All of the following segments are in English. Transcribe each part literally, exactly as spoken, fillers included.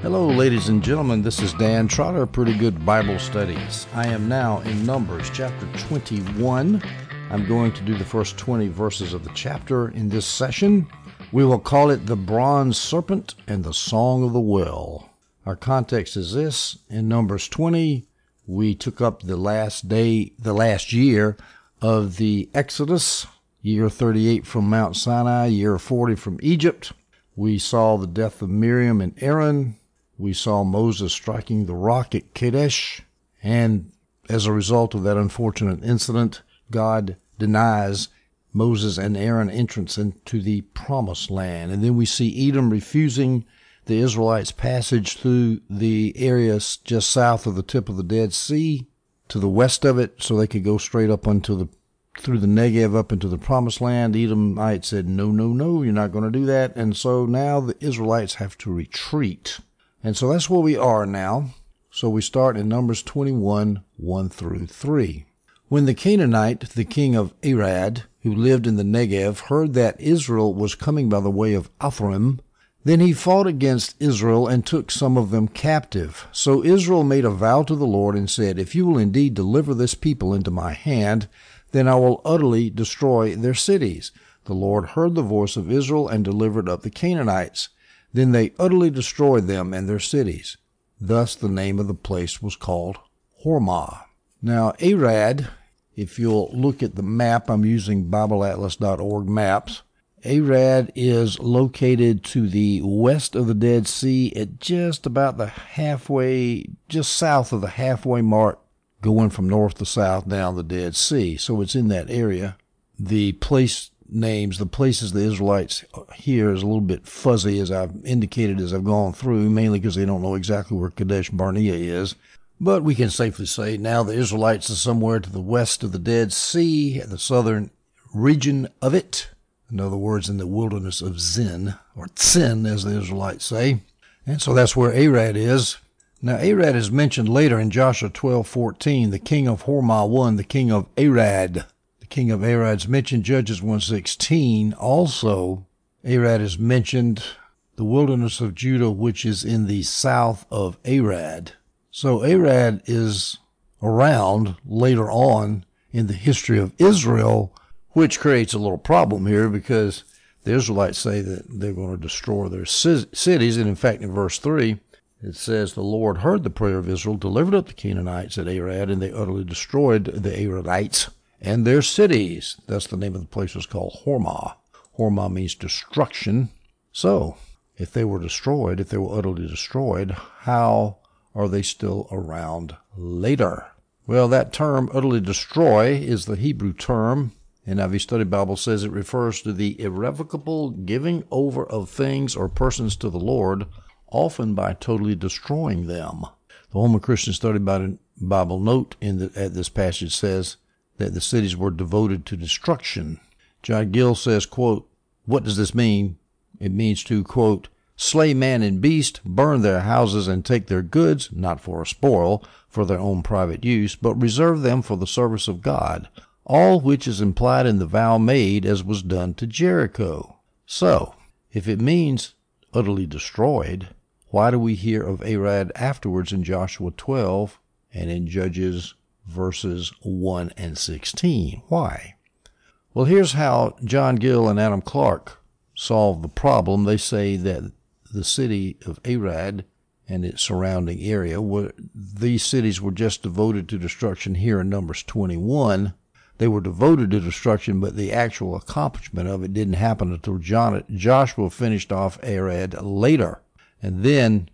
Hello, ladies and gentlemen. This is Dan Trotter, Pretty Good Bible Studies. I am now in Numbers chapter twenty-one. I'm going to do the first twenty verses of the chapter in this session. We will call it The Bronze Serpent and the Song of the Well. Our context is this. In Numbers twenty, we took up the last day, the last year of the Exodus, year thirty-eight from Mount Sinai, year forty from Egypt. We saw the death of Miriam and Aaron. We saw Moses striking the rock at Kadesh. And as a result of that unfortunate incident, God denies Moses and Aaron entrance into the promised land. And then we see Edom refusing the Israelites passage through the areas just south of the tip of the Dead Sea to the west of it so they could go straight up onto the through the Negev up into the promised land. Edomites said, no, no, no, you're not going to do that. And so now the Israelites have to retreat. And so that's where we are now. So we start in Numbers twenty-one, one through three. When the Canaanite, the king of Arad, who lived in the Negev, heard that Israel was coming by the way of Athrim, then he fought against Israel and took some of them captive. So Israel made a vow to the Lord and said, if you will indeed deliver this people into my hand, then I will utterly destroy their cities. The Lord heard the voice of Israel and delivered up the Canaanites. Then they utterly destroyed them and their cities. Thus the name of the place was called Hormah. Now, Arad, if you'll look at the map, I'm using Bible Atlas dot org maps. Arad is located to the west of the Dead Sea at just about the halfway, just south of the halfway mark, going from north to south down the Dead Sea. So it's in that area. The place names, the places the Israelites here is a little bit fuzzy, as I've indicated as I've gone through, mainly because they don't know exactly where Kadesh Barnea is. But we can safely say now the Israelites are somewhere to the west of the Dead Sea, the southern region of it. In other words, in the wilderness of Zin, or Tzin, as the Israelites say. And so that's where Arad is. Now, Arad is mentioned later in Joshua twelve fourteen. The king of Hormah won, the king of Arad. The king of Arad is mentioned, Judges one sixteen. Also, Arad is mentioned, the wilderness of Judah, which is in the south of Arad. So Arad is around later on in the history of Israel, which creates a little problem here because the Israelites say that they're going to destroy their cities. And in fact, in verse three, it says, the Lord heard the prayer of Israel, delivered up the Canaanites at Arad, and they utterly destroyed the Aradites and their cities. Thus the name of the place was called Hormah. Hormah means destruction. So, if they were destroyed, if they were utterly destroyed, how are they still around later? Well, that term, utterly destroy, is the Hebrew term. N I V Study Bible says it refers to the irrevocable giving over of things or persons to the Lord, often by totally destroying them. The Holman Christian Study Bible note in the, at this passage says that the cities were devoted to destruction. John Gill says, quote, what does this mean? It means to, quote, slay man and beast, burn their houses and take their goods, not for a spoil, for their own private use, but reserve them for the service of God, all which is implied in the vow made as was done to Jericho. So, if it means utterly destroyed, why do we hear of Arad afterwards in Joshua twelve and in Judges verses one and sixteen? Why? Well, here's how John Gill and Adam Clark solved the problem. They say that the city of Arad and its surrounding area, were, these cities were just devoted to destruction here in Numbers twenty-one. They were devoted to destruction, but the actual accomplishment of it didn't happen until John, Joshua finished off Arad later. And then,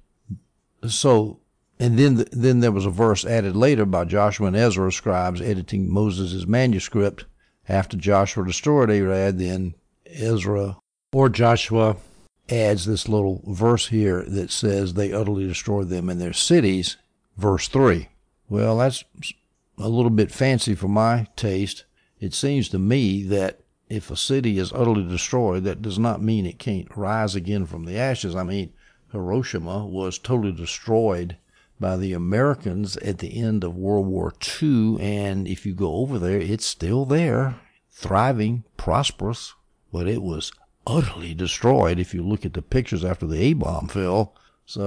so, and then, then there was a verse added later by Joshua and Ezra, scribes, editing Moses' manuscript. After Joshua destroyed Arad, then Ezra or Joshua adds this little verse here that says they utterly destroyed them and their cities, verse three. Well, that's a little bit fancy for my taste. It seems to me that if a city is utterly destroyed, that does not mean it can't rise again from the ashes. I mean, Hiroshima was totally destroyed by the Americans at the end of World War Two, and if you go over there, it's still there, thriving, prosperous, but it was utterly destroyed if you look at the pictures after the A-bomb fell. So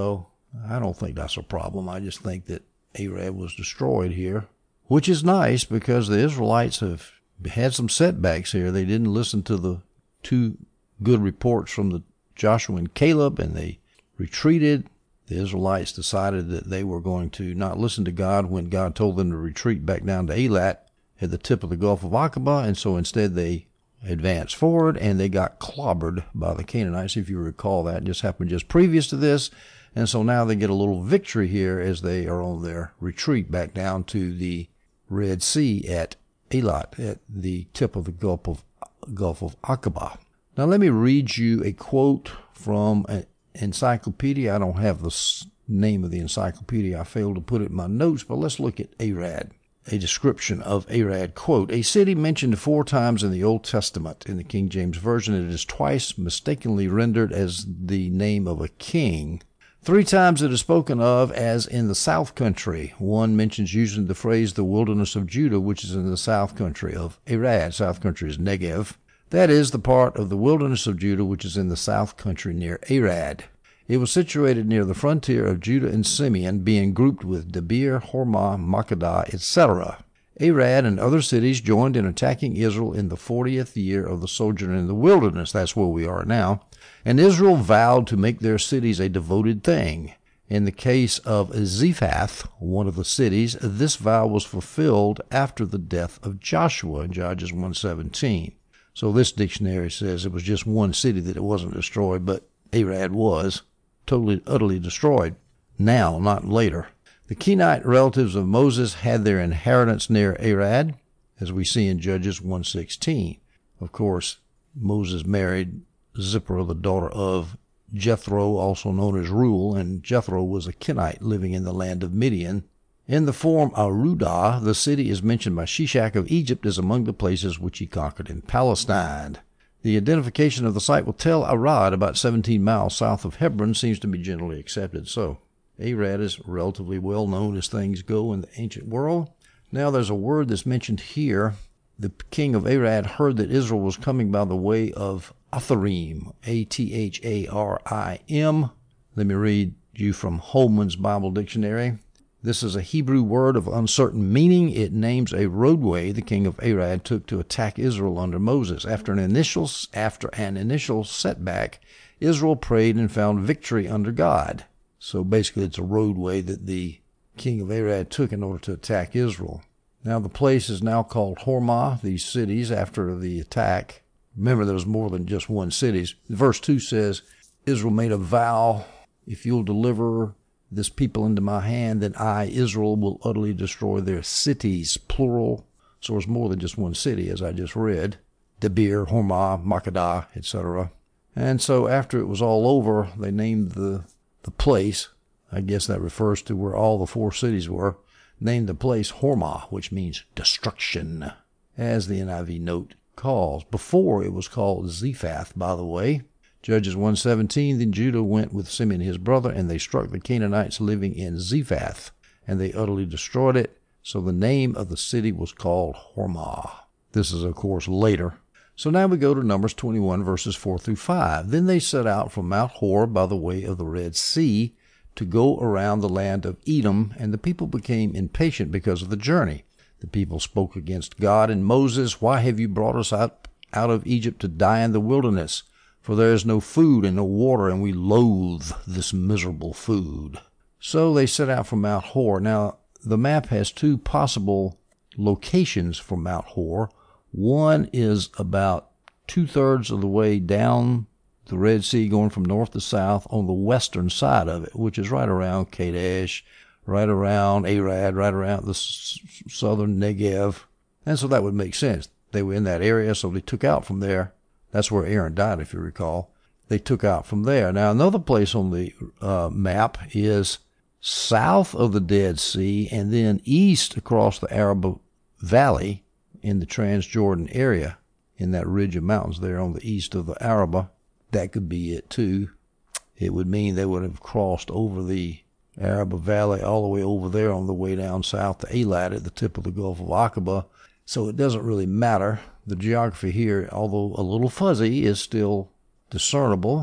I don't think that's a problem. I just think that Arad was destroyed here, which is nice because the Israelites have had some setbacks here. They didn't listen to the two good reports from the Joshua and Caleb, and they retreated. The Israelites decided that they were going to not listen to God when God told them to retreat back down to Eilat at the tip of the Gulf of Aqaba, and so instead they advanced forward, and they got clobbered by the Canaanites, if you recall. That just happened just previous to this, and so now they get a little victory here as they are on their retreat back down to the Red Sea at Eilat, at the tip of the Gulf of, Gulf of Aqaba. Now let me read you a quote from an encyclopedia. I don't have the name of the encyclopedia. I failed to put it in my notes, but let's look at Arad. A description of Arad, quote, a city mentioned four times in the Old Testament. In the King James Version, it is twice mistakenly rendered as the name of a king. Three times it is spoken of as in the south country. One mentions using the phrase the wilderness of Judah, which is in the south country of Arad. South country is Negev. That is the part of the wilderness of Judah which is in the south country near Arad. It was situated near the frontier of Judah and Simeon, being grouped with Debir, Hormah, Makkedah, et cetera. Arad and other cities joined in attacking Israel in the fortieth year of the sojourn in the wilderness. That's where we are now. And Israel vowed to make their cities a devoted thing. In the case of Zephath, one of the cities, this vow was fulfilled after the death of Joshua in Judges one seventeen. So this dictionary says it was just one city that it wasn't destroyed, but Arad was totally, utterly destroyed. Now, not later. The Kenite relatives of Moses had their inheritance near Arad, as we see in Judges one sixteen. Of course, Moses married Zipporah, the daughter of Jethro, also known as Reuel, and Jethro was a Kenite living in the land of Midian. In the form Arudah, the city is mentioned by Shishak of Egypt as among the places which he conquered in Palestine. The identification of the site with Tel Arad, about seventeen miles south of Hebron, seems to be generally accepted. So, Arad is relatively well known as things go in the ancient world. Now there's a word that's mentioned here. The king of Arad heard that Israel was coming by the way of Atharim, A T H A R I M. Let me read you from Holman's Bible Dictionary. This is a Hebrew word of uncertain meaning. It names a roadway the king of Arad took to attack Israel under Moses. After an initial, after an initial setback, Israel prayed and found victory under God. So basically it's a roadway that the king of Arad took in order to attack Israel. Now the place is now called Hormah, these cities, after the attack. Remember, there was more than just one city. Verse two says, Israel made a vow, if you'll deliver this people into my hand, then I, Israel, will utterly destroy their cities, plural. So it's more than just one city, as I just read. Debir, Hormah, Makkedah, et cetera. And so after it was all over, they named the, the place, I guess that refers to where all the four cities were, named the place Hormah, which means destruction, as the N I V note calls. Before it was called Zephath, by the way. Judges one seventeen, then Judah went with Simeon his brother, and they struck the Canaanites living in Zephath, and they utterly destroyed it. So the name of the city was called Hormah. This is, of course, later. So now we go to Numbers twenty-one, verses four through five. Then they set out from Mount Hor by the way of the Red Sea to go around the land of Edom, and the people became impatient because of the journey. The people spoke against God and Moses, why have you brought us out, out of Egypt to die in the wilderness? For there is no food and no water, and we loathe this miserable food. So they set out from Mount Hor. Now, the map has two possible locations for Mount Hor. One is about two-thirds of the way down the Red Sea, going from north to south on the western side of it, which is right around Kadesh, right around Arad, right around the s- southern Negev. And so that would make sense. They were in that area, so they took out from there. That's where Aaron died, if you recall. They took out from there. Now, another place on the uh, map is south of the Dead Sea and then east across the Araba Valley in the Transjordan area, in that ridge of mountains there on the east of the Araba. That could be it, too. It would mean they would have crossed over the Araba Valley all the way over there on the way down south to Eilat at the tip of the Gulf of Aqaba. So it doesn't really matter. The geography here, although a little fuzzy, is still discernible.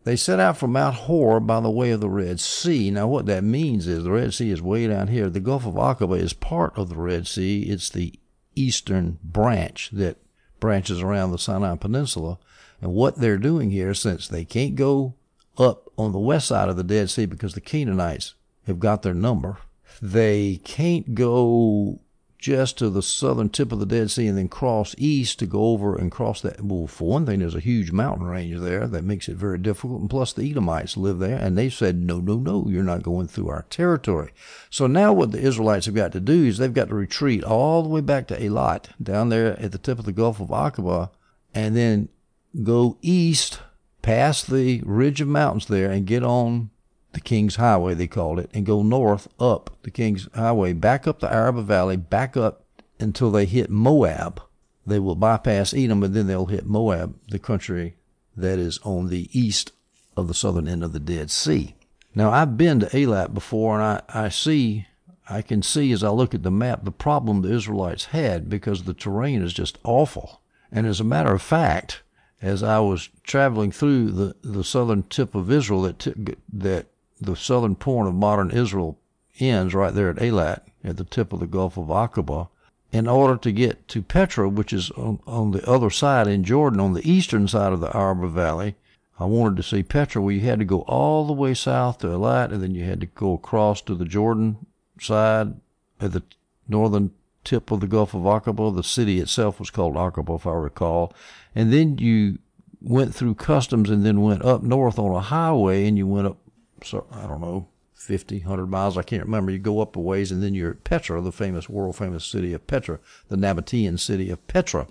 They set out from Mount Hor by the way of the Red Sea. Now, what that means is the Red Sea is way down here. The Gulf of Aqaba is part of the Red Sea. It's the eastern branch that branches around the Sinai Peninsula. And what they're doing here, since they can't go up on the west side of the Dead Sea because the Canaanites have got their number, they can't go just to the southern tip of the Dead Sea and then cross east to go over and cross that. Well, for one thing, there's a huge mountain range there that makes it very difficult, and plus the Edomites live there, and they said, no, no, no, you're not going through our territory. So now what the Israelites have got to do is they've got to retreat all the way back to Eilat, down there at the tip of the Gulf of Aqaba, and then go east past the ridge of mountains there and get on the King's Highway, they called it, and go north up the King's Highway, back up the Araba Valley, back up until they hit Moab. They will bypass Edom, and then they'll hit Moab, the country that is on the east of the southern end of the Dead Sea. Now, I've been to Eilat before, and I, I see, I can see as I look at the map the problem the Israelites had, because the terrain is just awful. And as a matter of fact, as I was traveling through the, the southern tip of Israel, that t- that the southern point of modern Israel ends right there at Eilat, at the tip of the Gulf of Aqaba, in order to get to Petra, which is on, on the other side in Jordan, on the eastern side of the Araba Valley. I wanted to see Petra, where you had to go all the way south to Eilat, and then you had to go across to the Jordan side at the northern tip of the Gulf of Aqaba. The city itself was called Aqaba, if I recall. And then you went through customs and then went up north on a highway, and you went up, so I don't know, fifty, one hundred miles, I can't remember. You go up a ways, and then you're at Petra, the famous, world-famous city of Petra, the Nabatean city of Petra.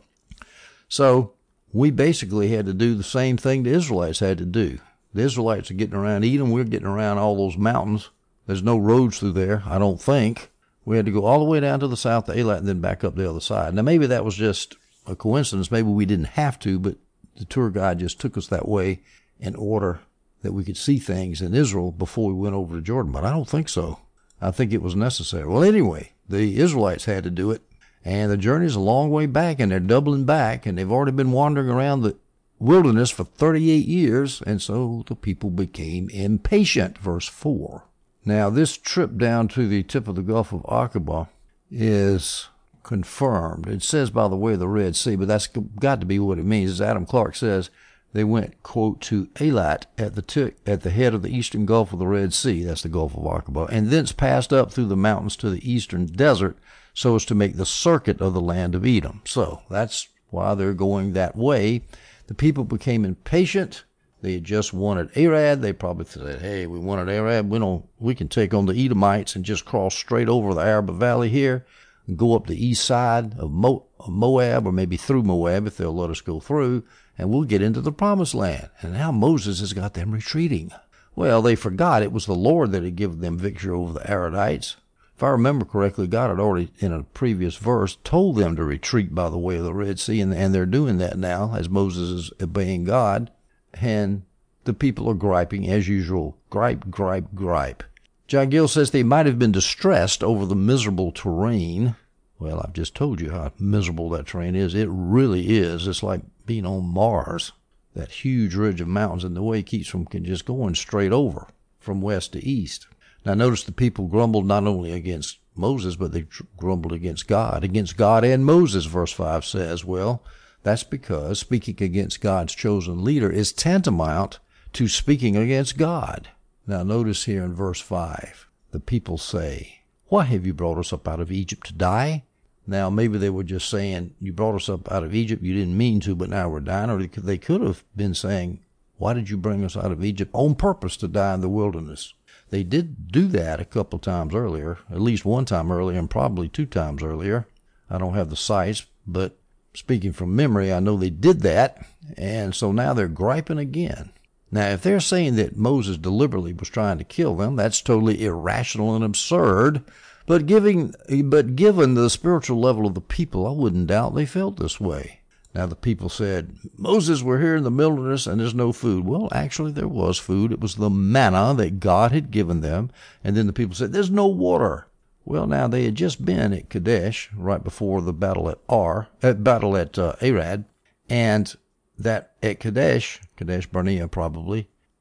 So we basically had to do the same thing the Israelites had to do. The Israelites are getting around Edom. We're getting around all those mountains. There's no roads through there, I don't think. We had to go all the way down to the south to Eilat and then back up the other side. Now, maybe that was just a coincidence. Maybe we didn't have to, but the tour guide just took us that way in order that we could see things in Israel before we went over to Jordan. But I don't think so. I think it was necessary. Well, anyway, the Israelites had to do it, and the journey's a long way back, and they're doubling back, and they've already been wandering around the wilderness for thirty-eight years, and so the people became impatient. Verse four. Now, this trip down to the tip of the Gulf of Aqaba is confirmed. It says by the way of the Red Sea, but that's got to be what it means. As Adam Clark says, they went, quote, to Eilat at the t- at the head of the eastern Gulf of the Red Sea, that's the Gulf of Aqaba, and thence passed up through the mountains to the eastern desert so as to make the circuit of the land of Edom. So that's why they're going that way. The people became impatient. They had just wanted Arad. They probably said, hey, we wanted Arad. We don't, we can take on the Edomites and just cross straight over the Araba Valley here and go up the east side of, Mo- of Moab, or maybe through Moab if they'll let us go through, and we'll get into the promised land. And now Moses has got them retreating. Well, they forgot it was the Lord that had given them victory over the Aradites. If I remember correctly, God had already, in a previous verse, told them to retreat by the way of the Red Sea, and, and they're doing that now as Moses is obeying God. And the people are griping as usual. Gripe, gripe, gripe. John Gill says they might have been distressed over the miserable terrain. Well, I've just told you how miserable that terrain is. It really is. It's like being on Mars. That huge ridge of mountains, and the way it keeps from just going straight over from west to east. Now notice the people grumbled not only against Moses, but they grumbled against God. Against God and Moses, verse five says. Well, that's because speaking against God's chosen leader is tantamount to speaking against God. Now notice here in verse five, the people say, why have you brought us up out of Egypt to die? Now maybe they were just saying, you brought us up out of Egypt, you didn't mean to, but now we're dying. Or they could have been saying, why did you bring us out of Egypt on purpose to die in the wilderness? They did do that a couple times earlier, at least one time earlier, and probably two times earlier. I don't have the sites, but speaking from memory, I know they did that, and so now they're griping again. Now, if they're saying that Moses deliberately was trying to kill them, that's totally irrational and absurd. But giving, but given the spiritual level of the people, I wouldn't doubt they felt this way. Now, the people said, Moses, we're here in the wilderness and there's no food. Well, actually, there was food. It was the manna that God had given them. And then the people said, there's no water. Well, now, they had just been at Kadesh right before the battle at Ar, at battle at uh, Arad, and that at Kadesh, Kadesh Barnea probably,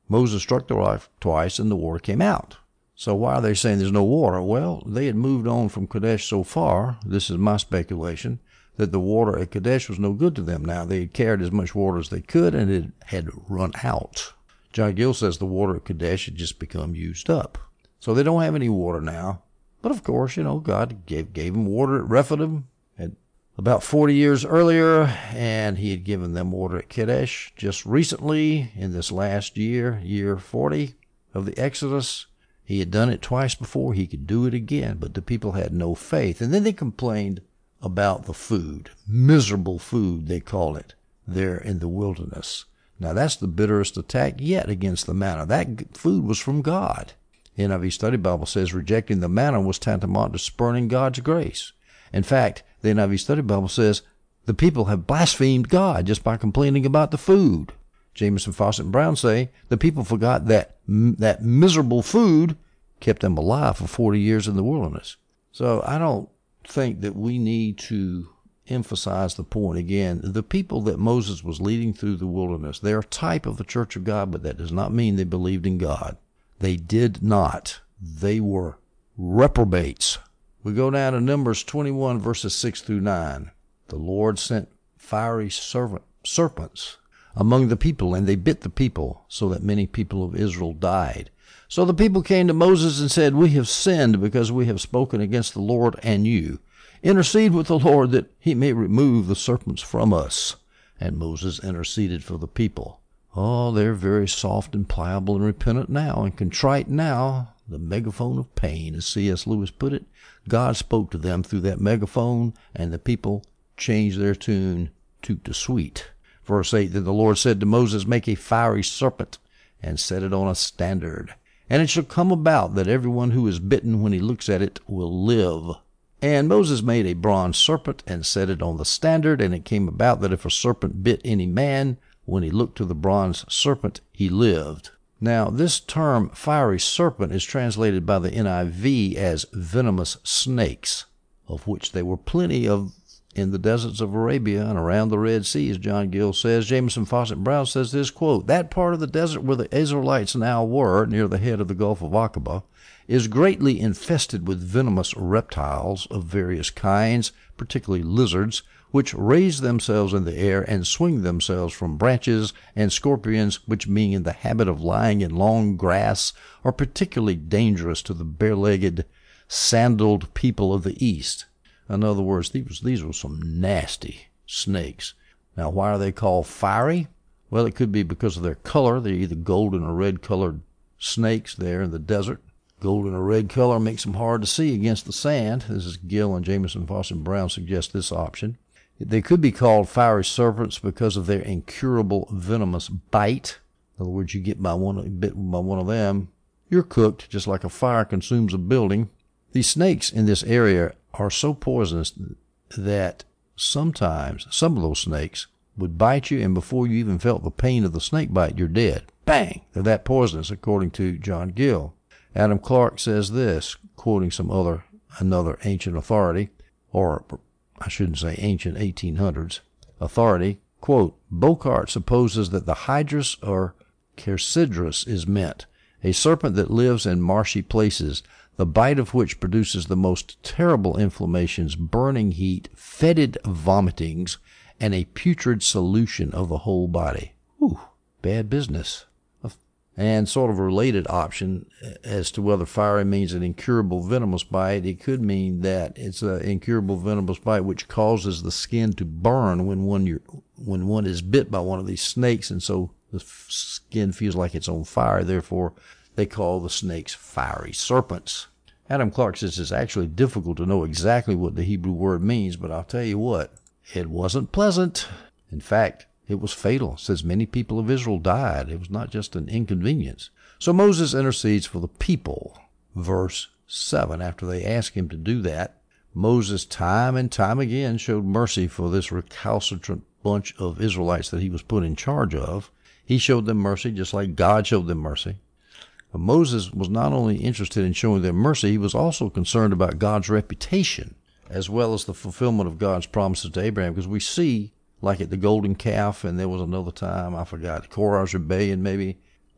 Moses struck the rock twice and the water came out. So why are they saying there's no water? Well, they had moved on from Kadesh so far, this is my speculation, that the water at Kadesh was no good to them now. They had carried as much water as they could and it had run out. John Gill says the water at Kadesh had just become used up. So they don't have any water now. But of course, you know, God gave, gave them water at Rephidim at about forty years earlier, and he had given them water at Kadesh just recently in this last year, year forty of the Exodus. He had done it twice before. He could do it again, but the people had no faith. And then they complained about the food, miserable food, they call it, there in the wilderness. Now, that's the bitterest attack yet against the manna. That food was from God. The N I V Study Bible says rejecting the manna was tantamount to spurning God's grace. In fact, the N I V Study Bible says the people have blasphemed God just by complaining about the food. Jamieson, Fausset, and Brown say the people forgot that that miserable food kept them alive for forty years in the wilderness. So I don't think that we need to emphasize the point again. The people that Moses was leading through the wilderness, they're a type of the church of God, but that does not mean they believed in God. They did not. They were reprobates. We go down to Numbers twenty-one, verses six through nine. The Lord sent fiery servant, serpents among the people, and they bit the people, so that many people of Israel died. So the people came to Moses and said, "We have sinned because we have spoken against the Lord and you. Intercede with the Lord that he may remove the serpents from us." And Moses interceded for the people. Oh, they're very soft and pliable and repentant now and contrite now. The megaphone of pain, as C S Lewis put it. God spoke to them through that megaphone, and the people changed their tune to the sweet. Verse eight, then the Lord said to Moses, "Make a fiery serpent and set it on a standard. And it shall come about that everyone who is bitten when he looks at it will live." And Moses made a bronze serpent and set it on the standard. And it came about that if a serpent bit any man, when he looked to the bronze serpent, he lived. Now, this term fiery serpent is translated by the N I V as venomous snakes, of which there were plenty of in the deserts of Arabia and around the Red Sea, as John Gill says. Jamieson, Fausset, and Brown says this, quote, "That part of the desert where the Israelites now were, near the head of the Gulf of Aqaba, is greatly infested with venomous reptiles of various kinds, particularly lizards, which raise themselves in the air and swing themselves from branches, and scorpions, which being in the habit of lying in long grass, are particularly dangerous to the bare-legged, sandaled people of the East." In other words, these, these were some nasty snakes. Now, why are they called fiery? Well, it could be because of their color. They're either golden or red-colored snakes there in the desert. Golden or red color makes them hard to see against the sand. This is Gill and Jamieson, Fausset, and Brown suggest this option. They could be called fiery serpents because of their incurable venomous bite. In other words, you get by one, bit by one of them, you're cooked, just like a fire consumes a building. These snakes in this area are so poisonous that sometimes some of those snakes would bite you, and before you even felt the pain of the snake bite, you're dead. Bang! They're that poisonous, according to John Gill. Adam Clark says this, quoting some other another ancient authority, or I shouldn't say ancient eighteen hundreds authority, quote, "Bocart supposes that the hydrus or Chersidrus is meant, a serpent that lives in marshy places, the bite of which produces the most terrible inflammations, burning heat, fetid vomitings, and a putrid solution of the whole body." Whew, bad business. And sort of a related option as to whether fiery means an incurable venomous bite, it could mean that it's an incurable venomous bite which causes the skin to burn when one you're, when one is bit by one of these snakes, and so the skin feels like it's on fire. Therefore, they call the snakes fiery serpents. Adam Clark says it's actually difficult to know exactly what the Hebrew word means, but I'll tell you what, it wasn't pleasant. In fact, it was fatal. It says many people of Israel died. It was not just an inconvenience. So Moses intercedes for the people. Verse seven, after they ask him to do that, Moses time and time again showed mercy for this recalcitrant bunch of Israelites that he was put in charge of. He showed them mercy just like God showed them mercy. But Moses was not only interested in showing them mercy, he was also concerned about God's reputation, as well as the fulfillment of God's promises to Abraham, because we see, like at the golden calf, and there was another time, I forgot, Korah's rebellion maybe,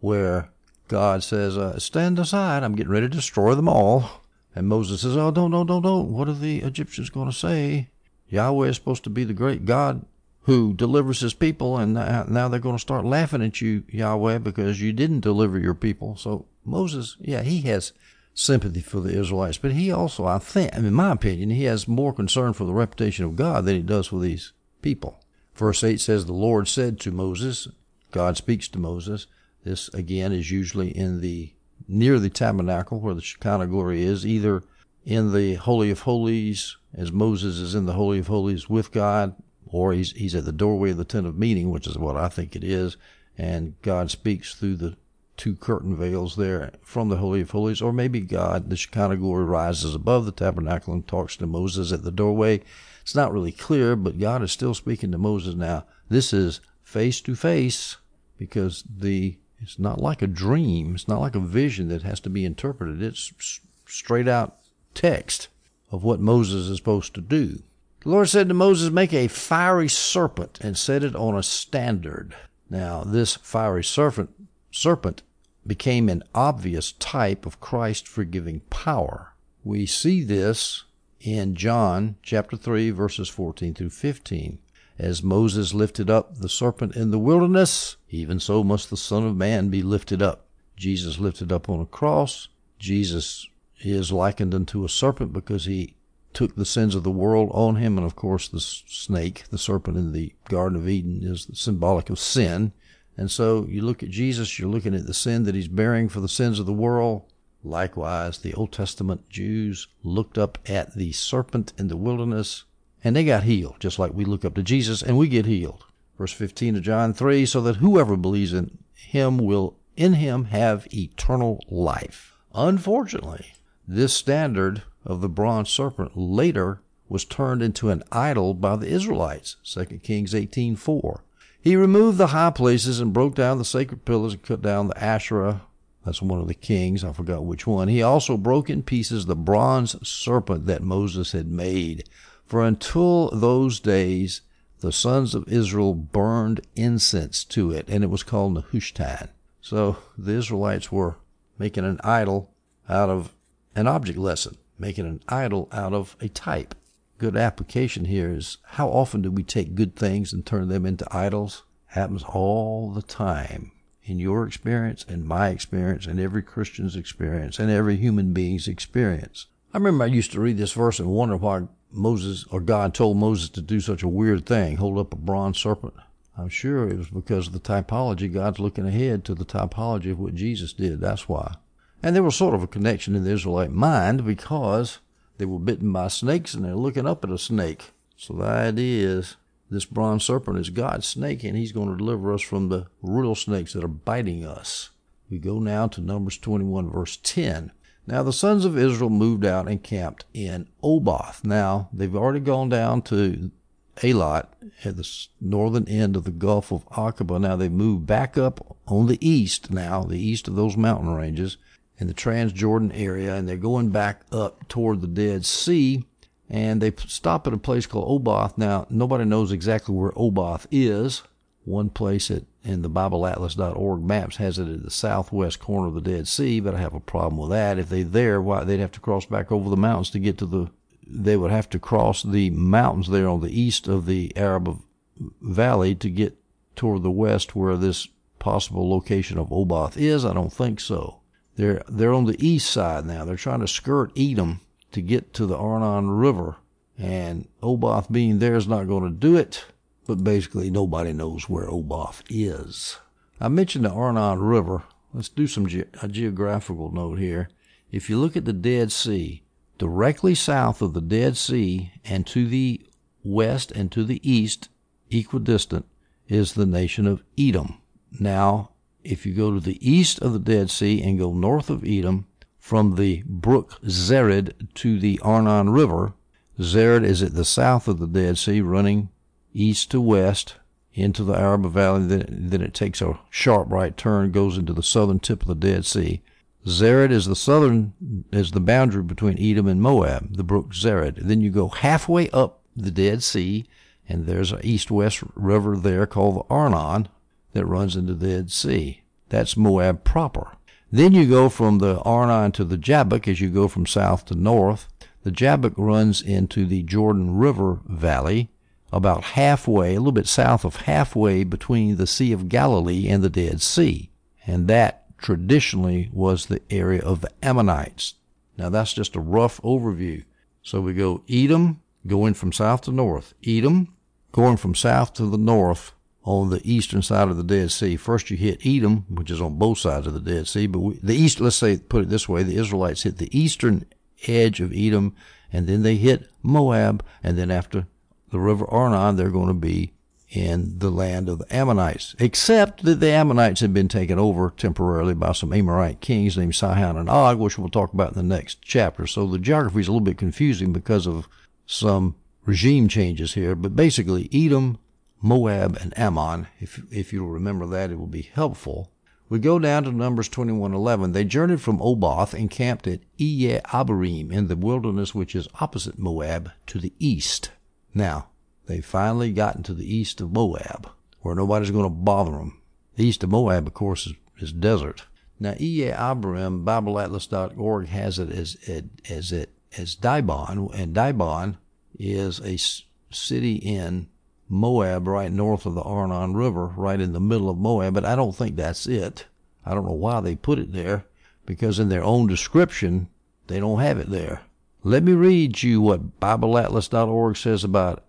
where God says, uh, stand aside, I'm getting ready to destroy them all. And Moses says, oh, don't, don't, don't, don't. What are the Egyptians going to say? Yahweh is supposed to be the great God who delivers his people, and now they're going to start laughing at you, Yahweh, because you didn't deliver your people. So Moses, yeah, he has sympathy for the Israelites, but he also, I think, in my opinion, he has more concern for the reputation of God than he does for these people. Verse eight says, the Lord said to Moses, God speaks to Moses. This, again, is usually in the near the tabernacle where the Shekinah glory is, either in the Holy of Holies, as Moses is in the Holy of Holies with God, or he's he's at the doorway of the tent of meeting, which is what I think it is, and God speaks through the two curtain veils there from the Holy of Holies, or maybe God, the Shekinah glory, rises above the tabernacle and talks to Moses at the doorway. It's not really clear, but God is still speaking to Moses now. This is face to face, because the it's not like a dream. It's not like a vision that has to be interpreted. It's straight out text of what Moses is supposed to do. The Lord said to Moses, make a fiery serpent and set it on a standard. Now, this fiery serpent, serpent became an obvious type of Christ's forgiving power. We see this in John chapter three, verses fourteen through fifteen. As Moses lifted up the serpent in the wilderness, even so must the Son of Man be lifted up. Jesus lifted up on a cross. Jesus is likened unto a serpent because he took the sins of the world on him. And of course, the snake, the serpent in the Garden of Eden, is symbolic of sin. And so you look at Jesus, you're looking at the sin that he's bearing for the sins of the world. Likewise, the Old Testament Jews looked up at the serpent in the wilderness, and they got healed, just like we look up to Jesus and we get healed. Verse fifteen of John three, so that whoever believes in him will in him have eternal life. Unfortunately, this standard of the bronze serpent later was turned into an idol by the Israelites, Second Kings eighteen four. He removed the high places and broke down the sacred pillars and cut down the Asherah. That's one of the kings. I forgot which one. He also broke in pieces the bronze serpent that Moses had made. For until those days, the sons of Israel burned incense to it, and it was called Nehushtan. So the Israelites were making an idol out of an object lesson, making an idol out of a type. Good application here is, how often do we take good things and turn them into idols? Happens all the time. In your experience, in my experience, in every Christian's experience, and every human being's experience. I remember I used to read this verse and wonder why Moses or God told Moses to do such a weird thing, hold up a bronze serpent. I'm sure it was because of the typology. God's looking ahead to the typology of what Jesus did. That's why. And there was sort of a connection in the Israelite mind because they were bitten by snakes and they're looking up at a snake. So the idea is this bronze serpent is God's snake, and he's going to deliver us from the real snakes that are biting us. We go now to Numbers twenty-one, verse ten. Now the sons of Israel moved out and camped in Oboth. Now, they've already gone down to Eilat at the northern end of the Gulf of Aqaba. Now they've moved back up on the east now, the east of those mountain ranges in the Transjordan area, and they're going back up toward the Dead Sea, and they stop at a place called Oboth. Now, nobody knows exactly where Oboth is. One place at, in the Bible Atlas dot org maps has it at the southwest corner of the Dead Sea, but I have a problem with that. If they're there, why, they'd have to cross back over the mountains to get to the, they would have to cross the mountains there on the east of the Arab Valley to get toward the west where this possible location of Oboth is. I don't think so. They're, they're on the east side now. They're trying to skirt Edom to get to the Arnon River, and Oboth being there is not going to do it. But basically, nobody knows where Oboth is. I mentioned the Arnon River. Let's do some ge- a geographical note here. If you look at the Dead Sea, directly south of the Dead Sea and to the west and to the east, equidistant, is the nation of Edom. Now, if you go to the east of the Dead Sea and go north of Edom, from the brook Zered to the Arnon River, Zered is at the south of the Dead Sea, running east to west into the Araba Valley. Then, then it takes a sharp right turn, goes into the southern tip of the Dead Sea. Zered is the southern, is the boundary between Edom and Moab, the brook Zered. Then you go halfway up the Dead Sea, and there's an east-west river there called the Arnon that runs into the Dead Sea. That's Moab proper. Then you go from the Arnon to the Jabbok as you go from south to north. The Jabbok runs into the Jordan River Valley, about halfway, a little bit south of halfway between the Sea of Galilee and the Dead Sea. And that traditionally was the area of the Ammonites. Now that's just a rough overview. So we go Edom, going from south to north. Edom, going from south to the north on the eastern side of the Dead Sea. First you hit Edom, which is on both sides of the Dead Sea. But we, the east, let's say, put it this way, the Israelites hit the eastern edge of Edom, and then they hit Moab, and then after the river Arnon, they're going to be in the land of the Ammonites, except that the Ammonites had been taken over temporarily by some Amorite kings named Sihon and Og, which we'll talk about in the next chapter. So the geography is a little bit confusing because of some regime changes here, but basically Edom, Moab, and Ammon, if if you'll remember that, it will be helpful. We go down to Numbers twenty-one eleven. They journeyed from Oboth and camped at Iye-Abarim in the wilderness, which is opposite Moab, to the east. Now, they finally gotten to the east of Moab, where nobody's going to bother them. The east of Moab, of course, is, is desert. Now, Iye-Abarim, Bible Atlas dot org has it as as it as Dibon, and Dibon is a city in Moab, right north of the Arnon River, right in the middle of Moab. But I don't think that's it. I don't know why they put it there, because in their own description, they don't have it there. Let me read you what Bible Atlas dot org says about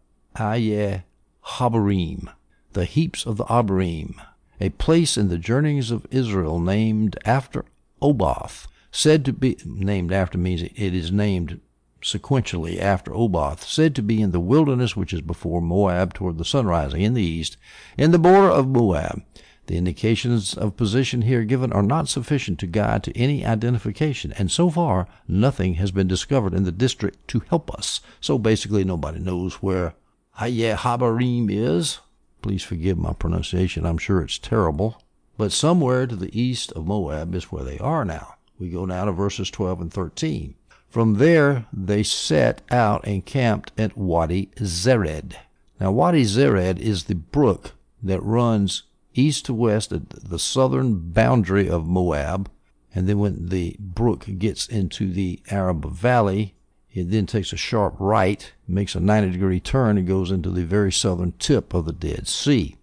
Iye-Habarim, the heaps of the Abarim, a place in the journeyings of Israel named after Oboth, said to be, named after means it is named sequentially after Oboth, said to be in the wilderness which is before Moab toward the sunrising in the east, in the border of Moab. The indications of position here given are not sufficient to guide to any identification, and so far nothing has been discovered in the district to help us. So basically nobody knows where Iye-Habarim is. Please forgive my pronunciation. I'm sure it's terrible. But somewhere to the east of Moab is where they are now. We go now to verses twelve and thirteen. From there they set out and camped at Wadi Zered. Now Wadi Zered is the brook that runs east to west at the southern boundary of Moab, and then when the brook gets into the Araba Valley, it then takes a sharp right, makes a ninety degree turn, and goes into the very southern tip of the Dead Sea.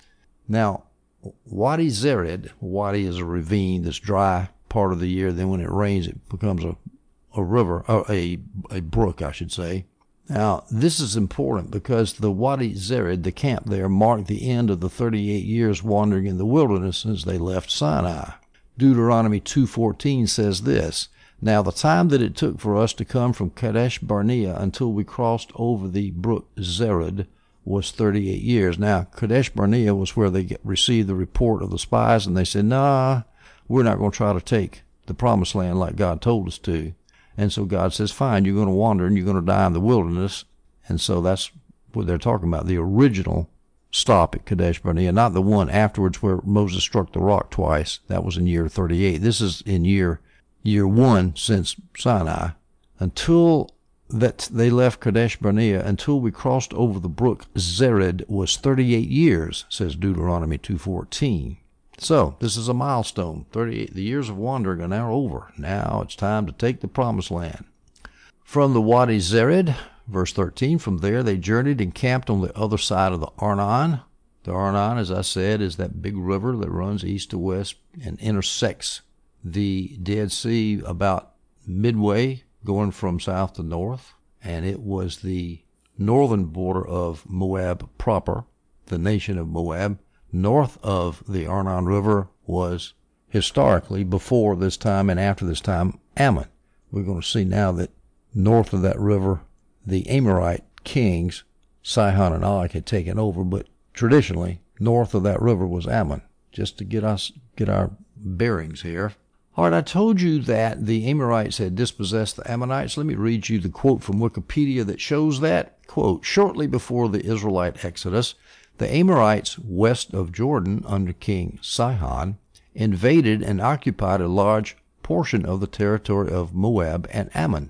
Now, Wadi Zered, Wadi is a ravine that's dry part of the year, then when it rains it becomes a, a river, or a, a brook I should say. Now, this is important because the Wadi Zered, the camp there, marked the end of the thirty-eight years wandering in the wilderness since they left Sinai. Deuteronomy two fourteen says this, "Now the time that it took for us to come from Kadesh Barnea until we crossed over the brook Zered was thirty-eight years. Now, Kadesh Barnea was where they get, received the report of the spies, and they said, nah, we're not going to try to take the promised land like God told us to. And so God says, fine, you're going to wander and you're going to die in the wilderness. And so that's what they're talking about, the original stop at Kadesh Barnea, not the one afterwards where Moses struck the rock twice. That was in year thirty-eight. This is in year year one since Sinai. Until that they left Kadesh Barnea, until we crossed over the brook Zered, was thirty-eight years, says Deuteronomy two fourteen. So, this is a milestone. thirty-eight, the years of wandering are now over. Now it's time to take the promised land. From the Wadi Zered, verse thirteen, from there they journeyed and camped on the other side of the Arnon. The Arnon, as I said, is that big river that runs east to west and intersects the Dead Sea about midway, going from south to north. And it was the northern border of Moab proper, the nation of Moab. North of the Arnon River was historically, before this time and after this time, Ammon. We're going to see now that north of that river, the Amorite kings, Sihon and Og, had taken over, but traditionally, north of that river was Ammon, just to get us get our bearings here. All right, I told you that the Amorites had dispossessed the Ammonites. Let me read you the quote from Wikipedia that shows that. Quote, shortly before the Israelite exodus, the Amorites west of Jordan under King Sihon invaded and occupied a large portion of the territory of Moab and Ammon.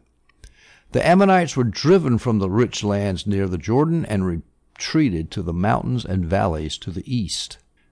The Ammonites were driven from the rich lands near the Jordan and retreated to the mountains and valleys to the east.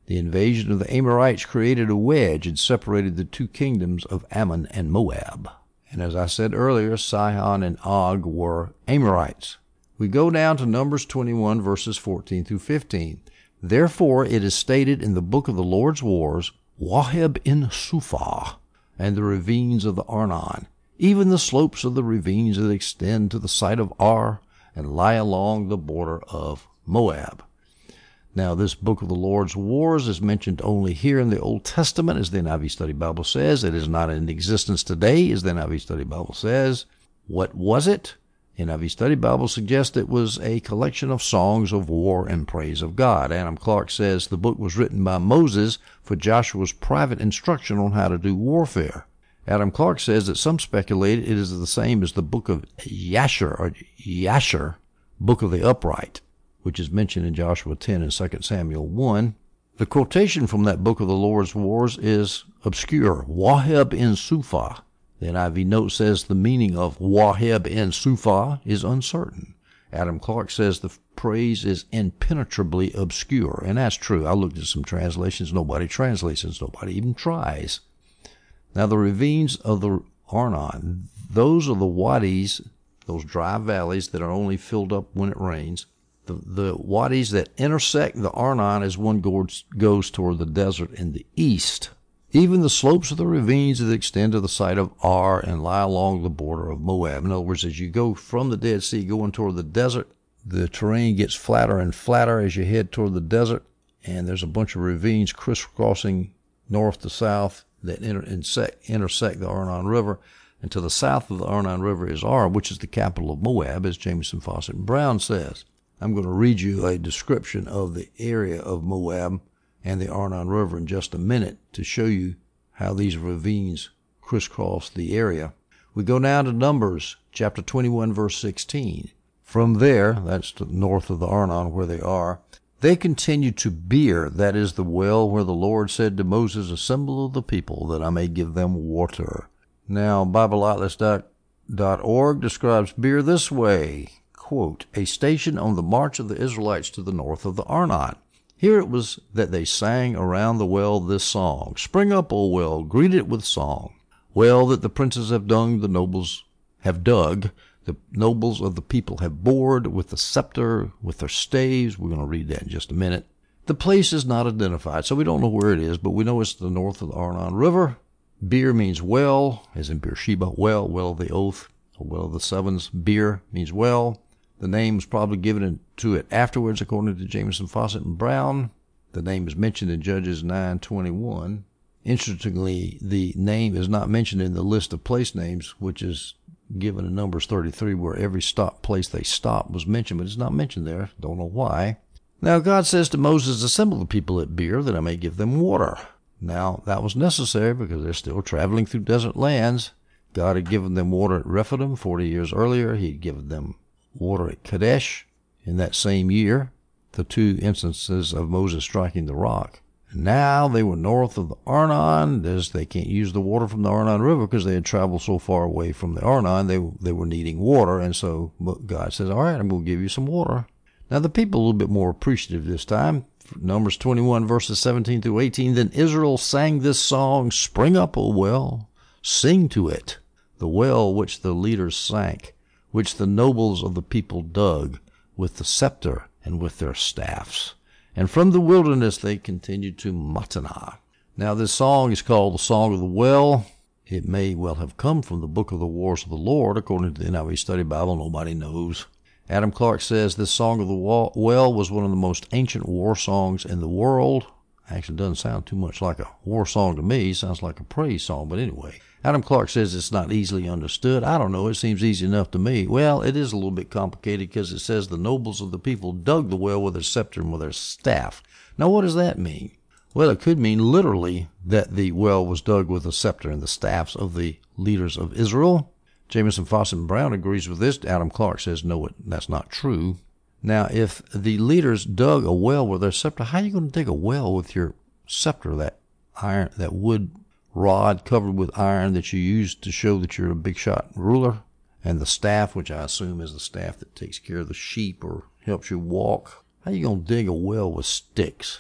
The invasion of the Amorites created a wedge and separated the two kingdoms of Ammon and Moab. And as I said earlier, Sihon and Og were Amorites. We go down to Numbers twenty-one, verses fourteen through fifteen. Therefore it is stated in the book of the Lord's wars, Waheb in Suphah, and the ravines of the Arnon, even the slopes of the ravines that extend to the site of Ar, and lie along the border of Moab. Now, this book of the Lord's wars is mentioned only here in the Old Testament, as the N I V Study Bible says. It is not in existence today, as the N I V Study Bible says. What was it? N I V Study Bible suggests it was a collection of songs of war and praise of God. Adam Clarke says the book was written by Moses for Joshua's private instruction on how to do warfare. Adam Clarke says that some speculate it is the same as the book of Yasher, or Yasher, Book of the Upright, which is mentioned in Joshua ten and Second Samuel one. The quotation from that book of the Lord's wars is obscure. Waheb in Suphah. The N I V note says the meaning of Waheb in Suphah is uncertain. Adam Clarke says the phrase is impenetrably obscure, and that's true. I looked at some translations. Nobody translates it. Nobody even tries. Now, the ravines of the Arnon, those are the wadis, those dry valleys that are only filled up when it rains. The, the wadis that intersect the Arnon as one goes, goes toward the desert in the east. Even the slopes of the ravines that extend to the site of Ar and lie along the border of Moab. In other words, as you go from the Dead Sea going toward the desert, the terrain gets flatter and flatter as you head toward the desert, and there's a bunch of ravines crisscrossing north to south that inter- intersect, intersect the Arnon River. And to the south of the Arnon River is Ar, which is the capital of Moab, as Jamieson, Fausset, and Brown says. I'm going to read you a description of the area of Moab and the Arnon River in just a minute to show you how these ravines crisscross the area. We go now to Numbers chapter twenty-one, verse sixteen. From there, that's to the north of the Arnon where they are, they continued to Beer, that is the well where the Lord said to Moses, assemble the people that I may give them water. Now, Bible Atlas dot org describes Beer this way, quote, a station on the march of the Israelites to the north of the Arnon. Here it was that they sang around the well this song, spring up, O well, greet it with song. Well that the princes have dug, the nobles have dug, the nobles of the people have bored with the scepter, with their staves. We're going to read that in just a minute. The place is not identified, so we don't know where it is, but we know it's the north of the Arnon River. Beer means well, as in Beersheba, well, well of the oath, or well of the sevens. Beer means well. The name was probably given to it afterwards, according to Jamieson, Fausset, and Brown. The name is mentioned in Judges nine twenty-one. Interestingly, the name is not mentioned in the list of place names, which is given in Numbers thirty-three, where every stop place they stopped was mentioned, but it's not mentioned there. Don't know why. Now God says to Moses, assemble the people at Beer, that I may give them water. Now, that was necessary because they're still traveling through desert lands. God had given them water at Rephidim forty years earlier. He had given them water at Kadesh in that same year, the two instances of Moses striking the rock. And now they were north of the Arnon. There's, they can't use the water from the Arnon River because they had traveled so far away from the Arnon. They, they were needing water, and so God says, all right, I'm going to give you some water. Now the people are a little bit more appreciative this time. Numbers twenty-one, verses seventeen through eighteen, then Israel sang this song, spring up, O well, sing to it, the well which the leaders sank, which the nobles of the people dug with the scepter and with their staffs. And from the wilderness they continued to Mattanah. Now this song is called the Song of the Well. It may well have come from the book of the Wars of the Lord, according to the N I V Study Bible. Nobody knows. Adam Clarke says this Song of the Well was one of the most ancient war songs in the world. Actually, it doesn't sound too much like a war song to me. It sounds like a praise song, but anyway. Adam Clarke says it's not easily understood. I don't know. It seems easy enough to me. Well, it is a little bit complicated because it says the nobles of the people dug the well with their scepter and with their staff. Now, what does that mean? Well, it could mean literally that the well was dug with the scepter and the staffs of the leaders of Israel. Jamieson, Fausset, and Brown agrees with this. Adam Clarke says, no, it, that's not true. Now, if the leaders dug a well with their scepter, how are you going to dig a well with your scepter, that iron, that wood rod covered with iron that you use to show that you're a big shot ruler, and the staff, which I assume is the staff that takes care of the sheep or helps you walk? How are you going to dig a well with sticks?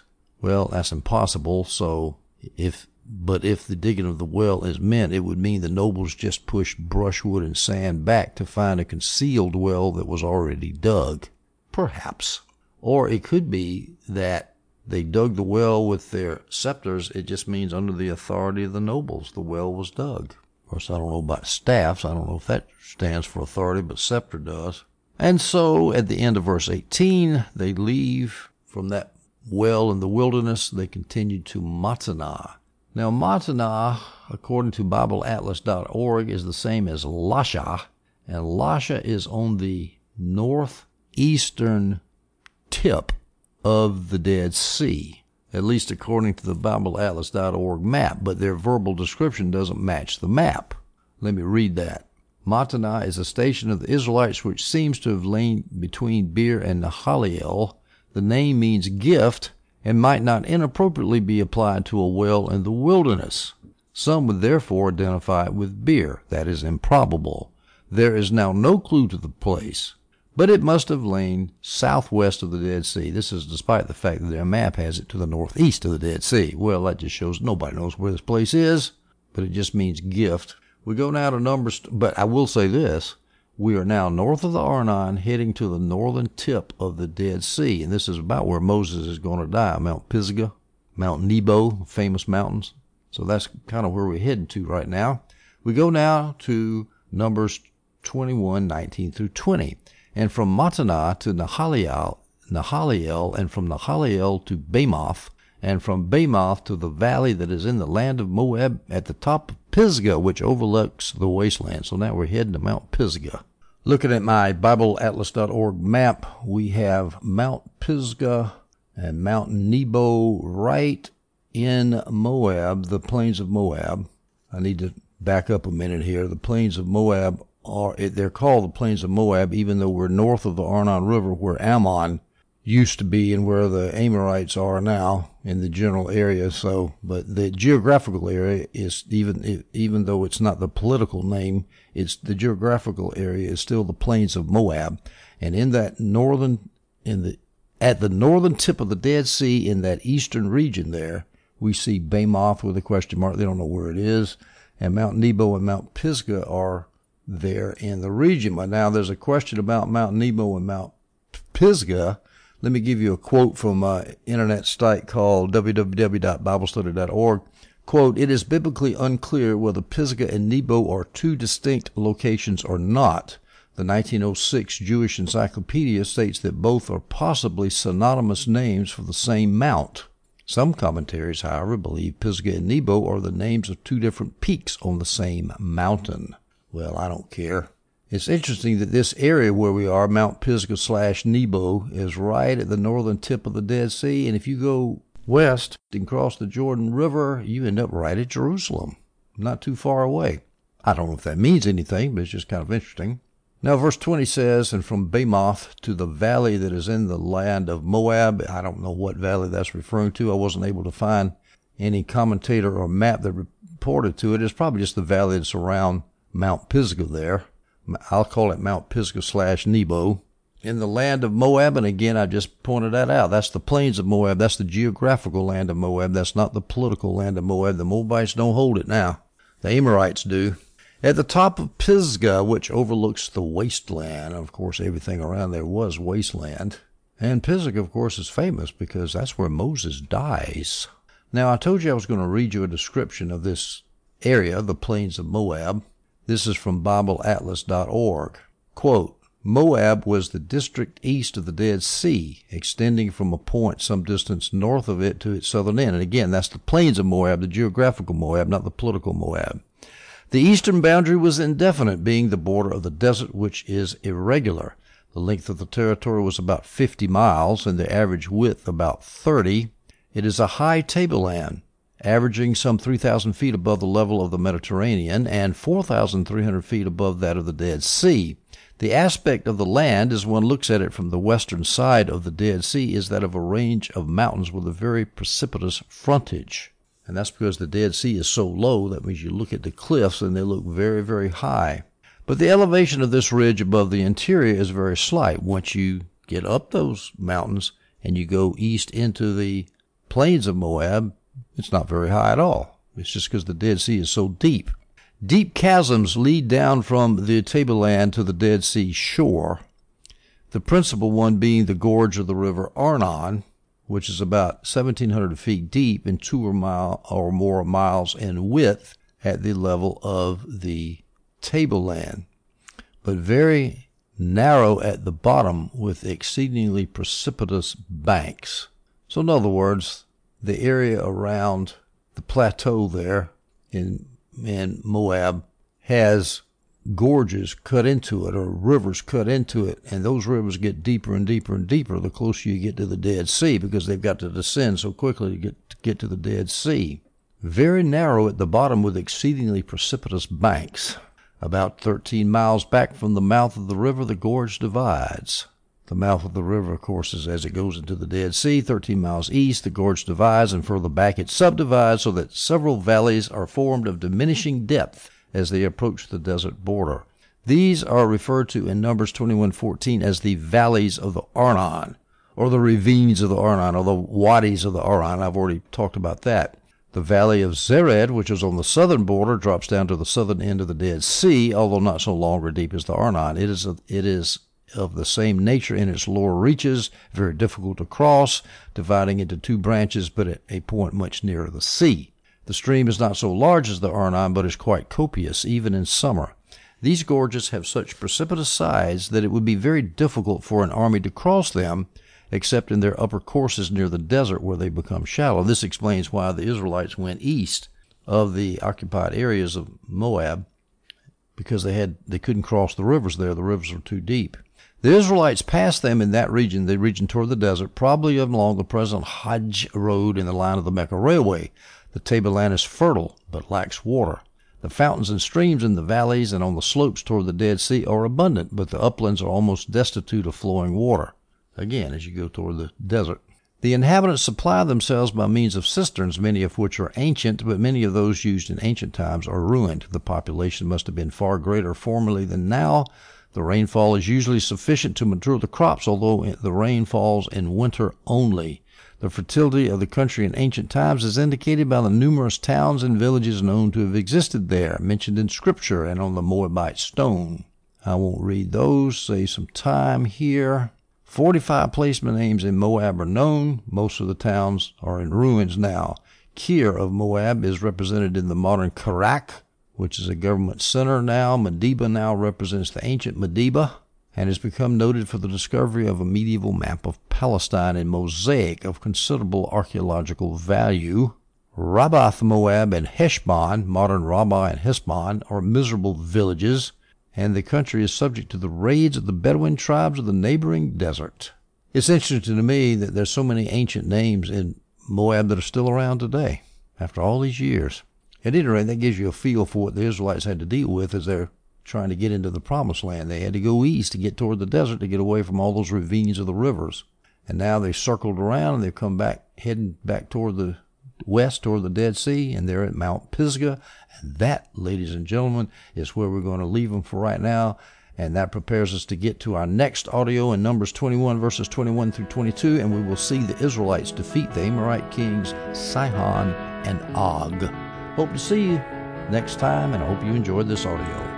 Well, that's impossible. So if, but if the digging of the well is meant, it would mean the nobles just pushed brushwood and sand back to find a concealed well that was already dug. Perhaps. Or it could be that they dug the well with their scepters. It just means under the authority of the nobles, the well was dug. Of course, I don't know about staffs. I don't know if that stands for authority, but scepter does. And so at the end of verse eighteen, they leave from that well in the wilderness. They continue to Mattanah. Now, Mattanah, according to Bible Atlas dot org, is the same as Lasha, and Lasha is on the northeastern tip of the Dead Sea, at least according to the Bible Atlas dot org map, but their verbal description doesn't match the map. Let me read that. Mattanah is a station of the Israelites which seems to have lain between Beer and Nahaliel. The name means gift and might not inappropriately be applied to a well in the wilderness. Some would therefore identify it with Beer. That is improbable. There is now no clue to the place, but it must have lain southwest of the Dead Sea. This is despite the fact that their map has it to the northeast of the Dead Sea. Well, that just shows nobody knows where this place is, but it just means gift. We go now to Numbers, but I will say this. We are now north of the Arnon, heading to the northern tip of the Dead Sea, and this is about where Moses is going to die, Mount Pisgah, Mount Nebo, famous mountains. So that's kind of where we're heading to right now. We go now to Numbers twenty-one, nineteen through twenty. And from Mattanah to Nahaliel, Nahaliel, and from Nahaliel to Bamoth, and from Bamoth to the valley that is in the land of Moab at the top of Pisgah, which overlooks the wasteland. So now we're heading to Mount Pisgah. Looking at my Bible Atlas dot org map, we have Mount Pisgah and Mount Nebo right in Moab, the plains of Moab. I need to back up a minute here. The plains of Moab are, they're called the plains of Moab, even though we're north of the Arnon River, where Ammon used to be and where the Amorites are now in the general area. So, but the geographical area is, even even though it's not the political name, it's the geographical area is still the plains of Moab. And in that northern, in the at the northern tip of the Dead Sea, in that eastern region there, we see Bamoth with a question mark. They don't know where it is. And Mount Nebo and Mount Pisgah are there in the region. But now there's a question about Mount Nebo and Mount Pisgah. Let me give you a quote from an internet site called w w w dot bible study dot org. Quote, "It is biblically unclear whether Pisgah and Nebo are two distinct locations or not. The nineteen oh six Jewish Encyclopedia states that both are possibly synonymous names for the same mount. Some commentaries, however, believe Pisgah and Nebo are the names of two different peaks on the same mountain." Well, I don't care. It's interesting that this area where we are, Mount Pisgah slash Nebo, is right at the northern tip of the Dead Sea. And if you go west and cross the Jordan River, you end up right at Jerusalem, not too far away. I don't know if that means anything, but it's just kind of interesting. Now, verse twenty says, "And from Bamoth to the valley that is in the land of Moab." I don't know what valley that's referring to. I wasn't able to find any commentator or map that reported to it. It's probably just the valley that's around Mount Pisgah there. I'll call it Mount Pisgah slash Nebo. In the land of Moab, and again, I just pointed that out. That's the plains of Moab. That's the geographical land of Moab. That's not the political land of Moab. The Moabites don't hold it now. The Amorites do. At the top of Pisgah, which overlooks the wasteland, of course, everything around there was wasteland. And Pisgah, of course, is famous because that's where Moses dies. Now, I told you I was going to read you a description of this area, the plains of Moab. This is from Bible Atlas dot org. Quote, "Moab was the district east of the Dead Sea, extending from a point some distance north of it to its southern end." And again, that's the plains of Moab, the geographical Moab, not the political Moab. "The eastern boundary was indefinite, being the border of the desert, which is irregular. The length of the territory was about fifty miles, and the average width about thirty. It is a high tableland, averaging some three thousand feet above the level of the Mediterranean and four thousand three hundred feet above that of the Dead Sea. The aspect of the land, as one looks at it from the western side of the Dead Sea, is that of a range of mountains with a very precipitous frontage." And that's because the Dead Sea is so low, that means you look at the cliffs and they look very, very high. But the elevation of this ridge above the interior is very slight. Once you get up those mountains and you go east into the plains of Moab, it's not very high at all. It's just because the Dead Sea is so deep. Deep chasms lead down from the tableland to the Dead Sea shore, the principal one being the gorge of the river Arnon, which is about seventeen hundred feet deep and two or, mile, or more miles in width at the level of the tableland, but very narrow at the bottom with exceedingly precipitous banks. So in other words, the area around the plateau there in, in Moab has gorges cut into it or rivers cut into it, and those rivers get deeper and deeper and deeper the closer you get to the Dead Sea, because they've got to descend so quickly to get to, get to the Dead Sea. Very narrow at the bottom with exceedingly precipitous banks. About thirteen miles back from the mouth of the river, the gorge divides. The mouth of the river, of course, is as it goes into the Dead Sea. thirteen miles east, the gorge divides, and further back it subdivides so that several valleys are formed of diminishing depth as they approach the desert border. These are referred to in Numbers twenty-one fourteen as the valleys of the Arnon, or the ravines of the Arnon, or the wadis of the Arnon. I've already talked about that. The valley of Zered, which is on the southern border, drops down to the southern end of the Dead Sea, although not so long or deep as the Arnon. It is, a, it is of the same nature in its lower reaches, very difficult to cross, dividing into two branches, but at a point much nearer the sea. The stream is not so large as the Arnon, but is quite copious, even in summer. These gorges have such precipitous sides that it would be very difficult for an army to cross them, except in their upper courses near the desert where they become shallow. This explains why the Israelites went east of the occupied areas of Moab, because they had they couldn't cross the rivers there. The rivers were too deep. The Israelites passed them in that region, the region toward the desert, probably along the present Hajj Road in the line of the Mecca Railway. The tableland is fertile, but lacks water. The fountains and streams in the valleys and on the slopes toward the Dead Sea are abundant, but the uplands are almost destitute of flowing water. Again, as you go toward the desert. The inhabitants supply themselves by means of cisterns, many of which are ancient, but many of those used in ancient times are ruined. The population must have been far greater formerly than now. The rainfall is usually sufficient to mature the crops, although the rain falls in winter only. The fertility of the country in ancient times is indicated by the numerous towns and villages known to have existed there, mentioned in Scripture and on the Moabite stone. I won't read those, save some time here. Forty-five placement names in Moab are known. Most of the towns are in ruins now. Kir of Moab is represented in the modern Karak, which is a government center now. Medeba now represents the ancient Medeba, and has become noted for the discovery of a medieval map of Palestine in mosaic of considerable archaeological value. Rabbath Moab and Heshbon, modern Rabbah and Heshbon, are miserable villages, and the country is subject to the raids of the Bedouin tribes of the neighboring desert. It's interesting to me that there's so many ancient names in Moab that are still around today, after all these years. At any rate, that gives you a feel for what the Israelites had to deal with as they're trying to get into the Promised Land. They had to go east to get toward the desert to get away from all those ravines of the rivers. And now they've circled around and they've come back, heading back toward the west, toward the Dead Sea, and they're at Mount Pisgah. And that, ladies and gentlemen, is where we're going to leave them for right now. And that prepares us to get to our next audio in Numbers twenty-one, verses twenty-one through twenty-two, and we will see the Israelites defeat the Amorite kings Sihon and Og. Hope to see you next time, and I hope you enjoyed this audio.